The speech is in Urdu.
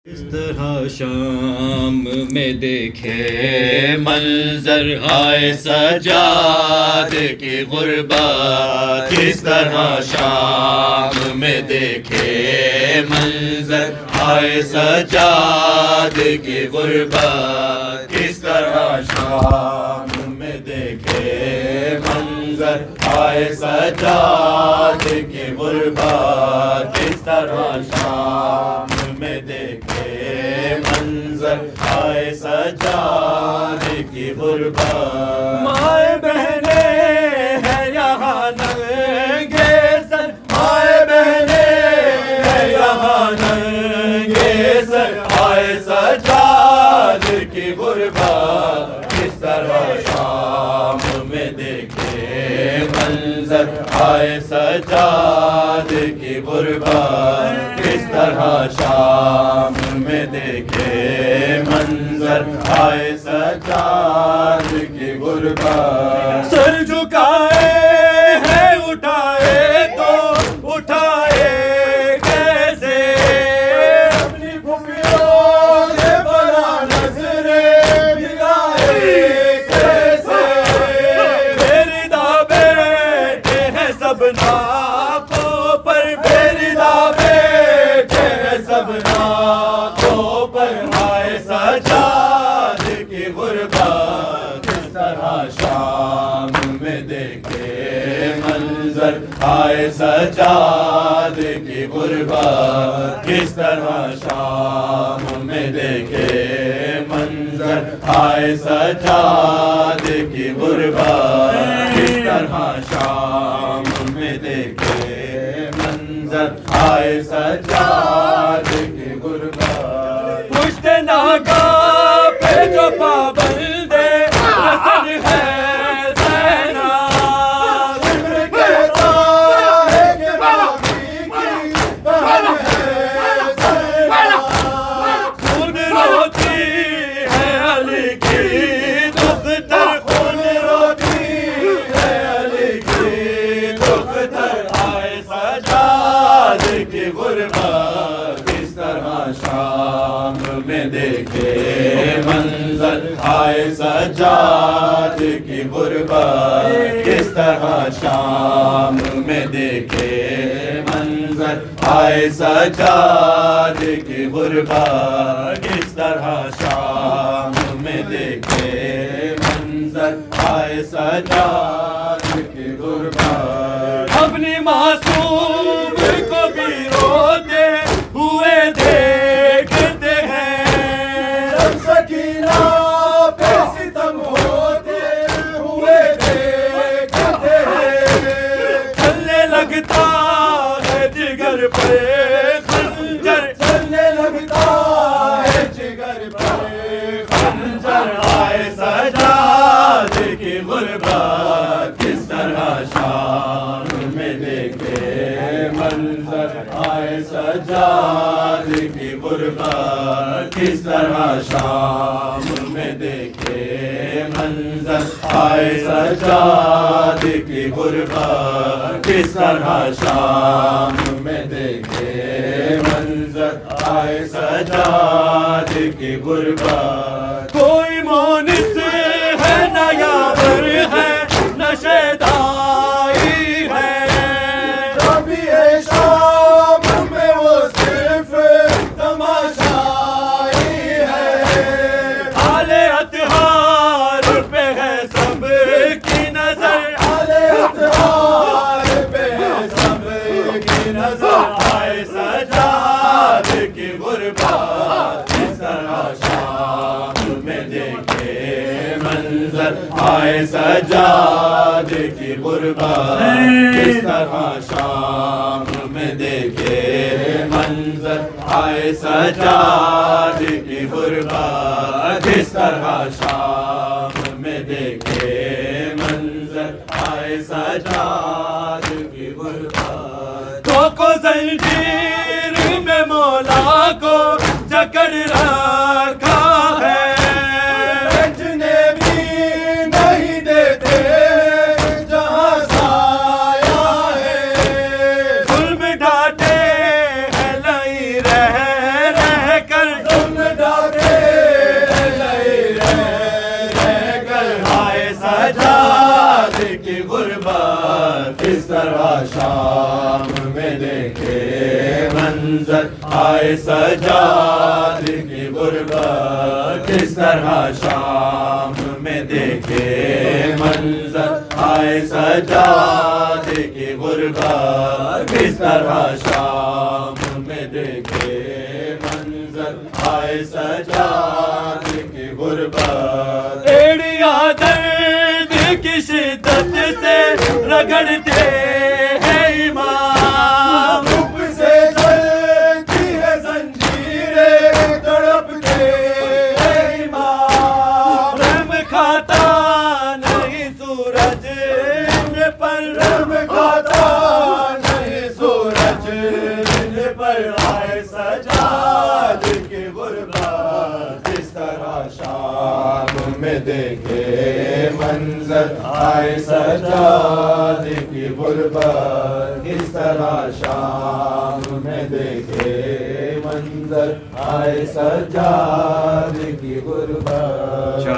اس طرح شام میں دیکھے منظر آئے سجاد کی غربت، اس طرح شام میں دیکھے منظر آئے سجاد کی غربت، اس طرح شام میں دیکھے منظر آئے سجاد کی غربت، اس طرح شام میں دیکھے منظر آئے سجاد کی غربت۔ مائیں بہنیں ہیں یہاں ننگے سر، مائیں بہنیں ہیں یہاں ننگے سر، آئے سجاد کی غربت، اس طرح شام میں دیکھے منظر آئے سجاد کی غربت، اس طرح شام میں دیکھے منظر آئے سجاد کی غربت۔ سر جھکائے ہیں اٹھائے تو اٹھائے کیسے، اپنی پھوپھیوں سے بڑا نظریں بھگائے کیسے، میری دا بیٹھے ہیں سب ناکوں پر، میری دا بیٹھے ہیں سب ناکوں پر، آئے سجاد کی غربت، اس طرح شام میں دیکھے منظر آئے سجاد کی غربت، اس طرح شام میں دیکھے منظر آئے سجاد کی غربت، اس طرح شام میں دیکھے منظر آئے سجاد کی غربت۔ پشت ناگاہ پہ جو پابند رسن ہے زینب، ذکر کہتا ہے کہ باقی کی بہن ہے زینب، خون روتی ہے علی کی دختر، خون روتی ہے علی کی دختر، آئے سجاد کی غربت، اس طرح شام میں دیکھے منظر آئے سجاد کی غربت، اس طرح شام میں دیکھے منظر آئے سجاد کی غربت، اس طرح شام میں دیکھے منظر آئے سجاد کی غربت۔ اپنی معصوم کو بھی روتے ہوئے دیکھتے ہیں، جب سکینہ پہ ستم ہوتے ہوئے دیکھتے ہیں، چلنے لگتا ہے جگر پہ خنجر، چلنے لگتا ہے جگر پہ خنجر، آئے سجاد کی غربت، اس طرح شام میں دیکھے منظر آئے سجاد کی غربت، اس طرح شام میں دیکھے منظر آئے سجاد کی غربت، اس طرح شام میں دیکھے منظر آئے سجاد کی غربت۔ کوئی مونس ہے نہ یاور ہے نہ شیدائی ہے، کبھی شام میں وہ صرف تماشائی ہے، آلے اطہار پہ ہے سب کی نظر، آلے اطہار پہ ہے سب کی نظر، آئے سجاد کی غربت، اس طرح شام میں دیکھے منظر آئے سجاد کی غربت، اس طرح شام میں دیکھے منظر آئے سجاد کی غربت، اس طرح شام میں دیکھے منظر آئے سجاد کی غربت۔ کو زنجیر میں مولا کو جکڑ رکھا ہے، بیٹھنے بھی نہیں دیتے جہاں سایہ ہے، ظلم ڈھاٹے ہیں لئی رہ رہ کر شام میں دیکھے منظر آئے سجاد کی غربت کس طرح شام میں دیکھے منظر آئے سجاد کی غربت کس طرح شام میں دیکھے منظر آئے سجاد کی غربت ایڑیاں درد کی شدت سے رگڑتے ہیں امام روپ سے جلتی ہے زنجیریں تڑپتے ہیں امام رحم کھاتا نہیں سورج ان پر رحم کھاتا نہیں سورج ان پر آئے سجاد کی غربت کس طرح شام میں دیکھے منظر آئے سجاد کی غربت کس طرح شام میں دیکھے منظر آئے سجاد کی غربت